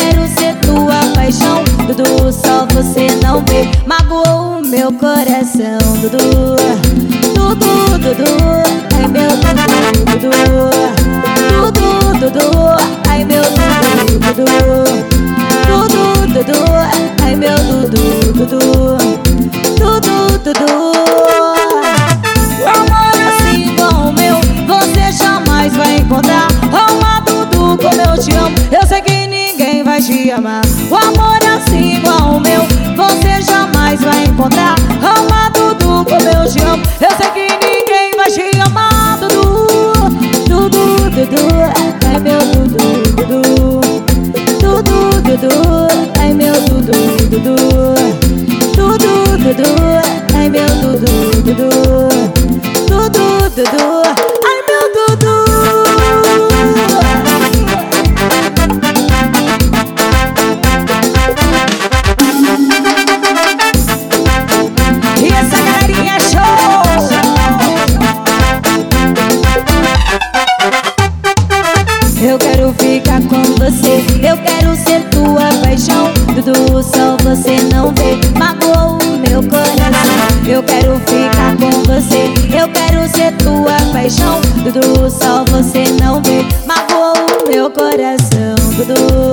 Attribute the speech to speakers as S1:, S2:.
S1: quero ser tua paixão, Dudu, só você não vê. Magoou o meu coração, Dudu. Dudu, Dudu, ai meu Dudu, Dudu. Dudu, Dudu, ai meu Dudu, Dudu. Dudu, Dudu, ai meu Dudu, Dudu. Dudu, Dudu. Amor assim igual o meu você jamais vai encontrar. Uma Dudu como eu te amo, eu sei que ninguém vai te amar. O amor assim igual o meu você jamais vai encontrar. Uma Dudu como eu te amo, eu sei que ninguém vai te amar. Dudu, Dudu, Dudu, ai meu Dudu, Dudu. Dudu, Dudu, ai meu Dudu, Dudu. Dudu, Dudu, ai meu Dudu, Dudu. Dudu, Dudu, ai meu Dudu. E essa galerinha é show. Eu quero ficar com você, eu quero ser tua paixão, Dudu, só você não vê. Magoou o meu coração. Eu quero ficar com você, eu quero ser tua paixão, Dudu, só você não vê. Magoou o meu coração, Dudu.